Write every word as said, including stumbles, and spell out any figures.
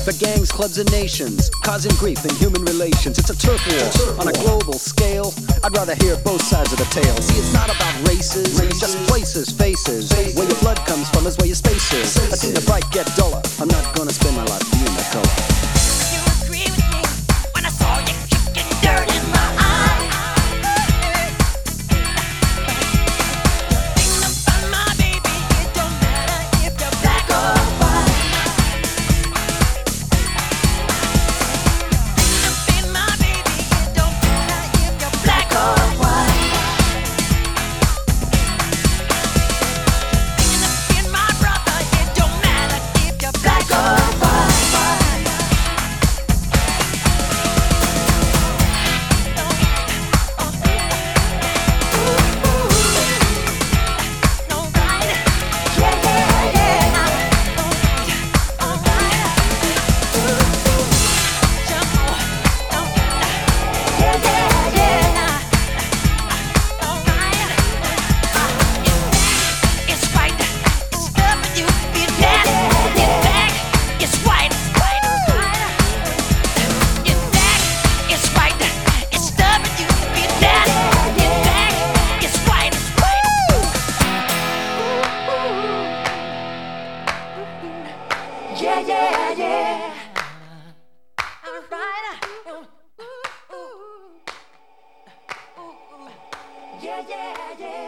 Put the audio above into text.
For gangs, clubs, and nations, causing grief in human relations. It's a turf war on a global scale. I'd rather hear both sides of the tale. See, it's not about races, it's just places, faces. Where your blood comes from is where your space is. I've seen the bright get duller. I'm not gonna spend my life being that color. You agree with me when I saw you kicking dirt in my eye. Thinking about my baby, it don't matter if you're black or white. Thinking about my baby, it don't matter if you're black or white. Thinking about my brother, it don't matter if you're black or white. Yeah, yeah, yeah. All right. Yeah, yeah, yeah.